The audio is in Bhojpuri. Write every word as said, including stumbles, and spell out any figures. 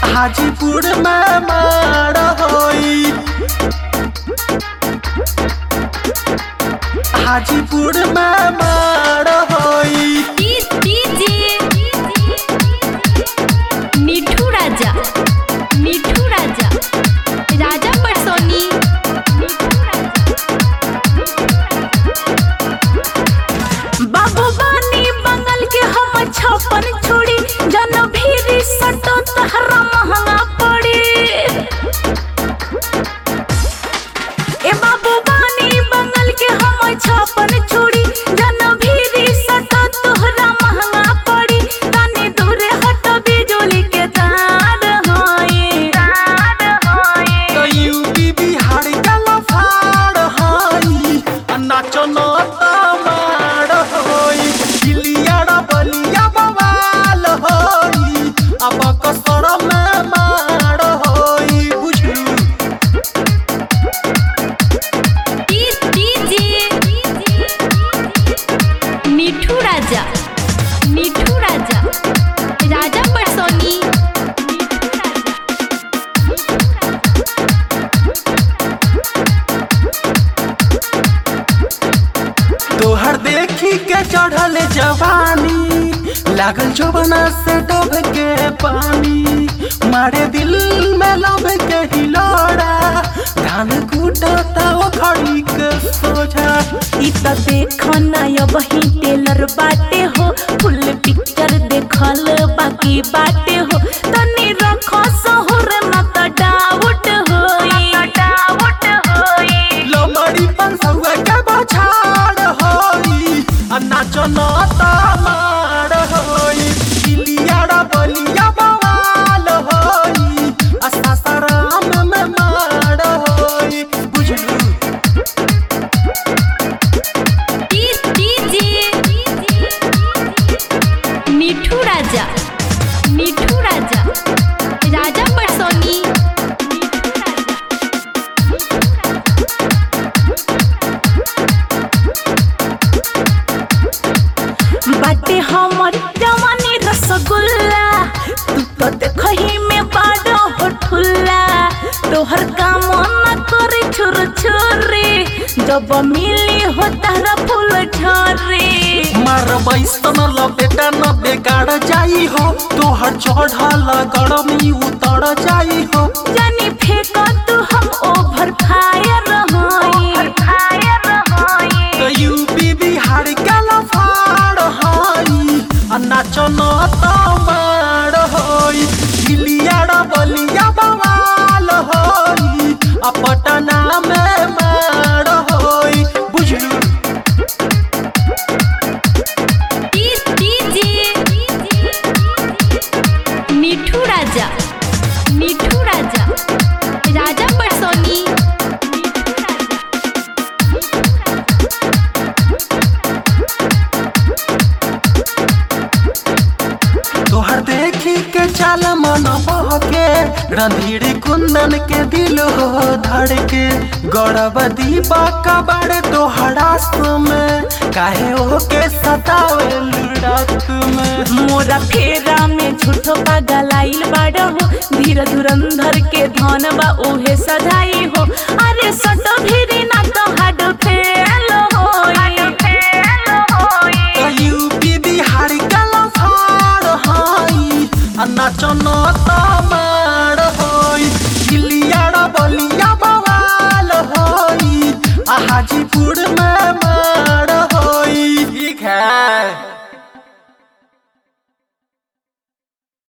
हाजीपुर में मार होई, हाजीपुर में मार होई। मिठू राजा, मिठू राजा, राजा परसोनी। बाबू बानी बंगल के हम छप्पन छोड़ी, जन भीरी सटो तहरा महंगा पड़ी। ए बाबू बानी बंगल के हम छप्पन छोड़ी, जन भीरी सटो तोहरा महंगा पड़ी। तनी दूरे हट बिजली के तार होई, तार होई। तो यूपी बिहार का लफाड़ होई, नाचो न तमाड़ होई। दिलियाड़ा बलिया बवाल होई, अब कसर में मार होई। बुझलू मिठू राजा, मिठू राजा, राजा परसोनी। तोहर देखी के चढ़ल जवानी, लागल जवाना से डूब के पानी। मारे दिल में लब के हिलोड़ा, धान कूटता वो खड़ी के सोझा। इ त देखो ना अब ही टेलर बाटे हो, फुल पिक्चर देखल बाकी बाटे हो। तनी रखो सहर न त डाउट होई, डाउट होई। लमड़ी पर सौआ के बछाड़ होई, आ नाचो न तमाड़ होई। दिलियाड़ा बलिया बवाल होई, आ सासाराम में मार होई। बुझलू मिठू राजा, मिठू राजा, राजा परसोनी। बाटे हमर जवानी रसगुल्ला, तू तो देखही में बाड़ो होठुल्ला। तोहर काम न करे छुर छुरी, जब मिली हो तारा फूल झरी। मार बैसन लपेटा न बेगाड़ जाई हो, तोहर चढ़ल गरमी उतर जाई हो। जानी फेंक तू हम ओवर फायर होई, फायर होई। तो यूपी बिहार के लफाड़ होई, आ नाचो न तमाड़ होई। दिलियाड़ा बलिया बवाल होई, आ पटना में मार होई। बुझलू मिठू राजा, मिठू राजा, राजा परसोनी। तोहर देखी के चाल मन बहके, रणधीर कुंदन के दिल हो धड़के। गौरव दीपा कबाड़ तोहरा में, काहे ओके सतावे रात में। मोरा फेरा में झूठो पागल आइल बाड़ो हो, धीर धुरंधर के धन बा उहे सधाई हो। अरे सट भीरी ना तो हाड फेल होई, फेल होई। तो यूपी बिहार का लफाड़ होई, आ नाचो न तमाड़ होई। दिलियाड़ा बलिया बवाल होई, आ हाजीपुर में मार होई। ठीक है।